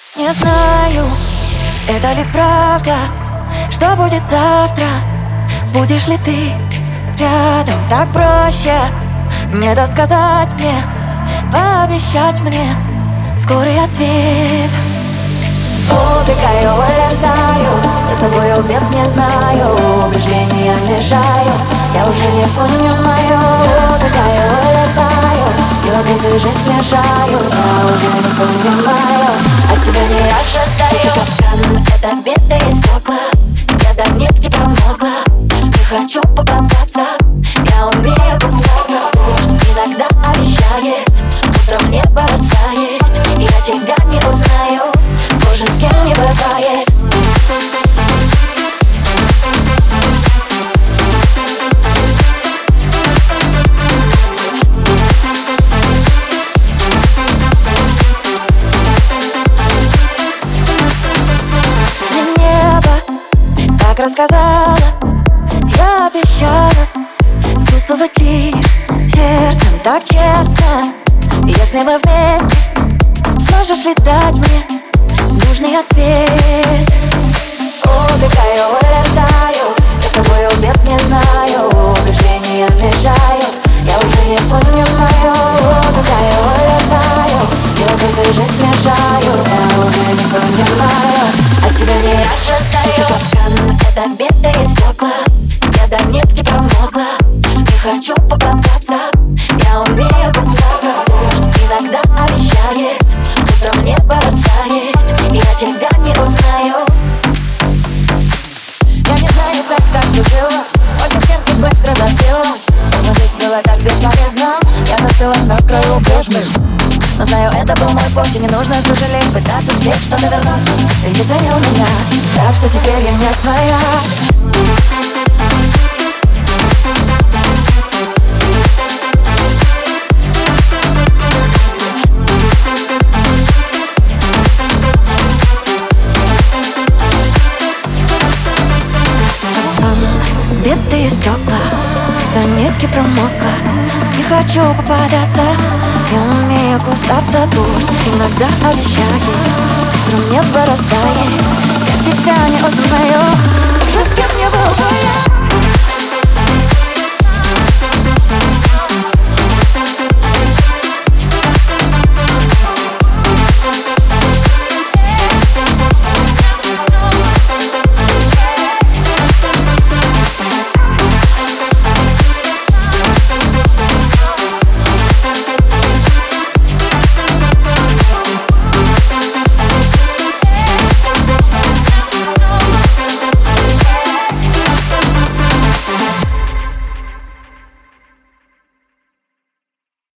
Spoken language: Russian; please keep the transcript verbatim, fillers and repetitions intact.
Не знаю, это ли правда, что будет завтра. Будешь ли ты рядом? Так проще не досказать мне, пообещать мне скорый ответ. Убегаю, улетаю, я с тобою бед не знаю. Убеждения мешают, я уже не понимаю. Убегаю, улетаю, и образы жить мешают. Я уже не понимаю, от тебя не ожидаю. Капкан, это биты из стекла, я до нитки промокла. Не хочу попадаться, я умею кусаться. Дождь иногда обещает, утром небо растает, и я тебя не узнаю, боже, с кем не бывает. Мне небо так рассказала, я обещала чувствовать лишь сердцем так честно. Если мы вместе, сможешь ли дать мне нужный ответ? Убегаю, улетаю, я с тобою бед не знаю. Убеждения мешают, я уже не понимаю. Убегаю, улетаю, и образы жить мешают. Я уже не понимаю, от тебя не ожидаю. Капкан, это биты из стекла, я до нитки промокла. Не хочу попадаться, я умею кусаться. Дождь иногда обещает, утром небо растает, и я тебя не узнаю. Я не знаю, как так случилось, только сердце быстро забилось. Но жить было так бесполезно, я застыла на краю бездны. Но знаю, это был мой путь, и не нужно сожалеть, пытаться склеить что-то вернуть. Ты не ценил меня, так что теперь я не твоя. Битые стекла, до нитки промокла. Не хочу попадаться, я умею кусаться. Дождь иногда обещает, утром небо растает, я тебя не узнаю, уже с кем не был бы я.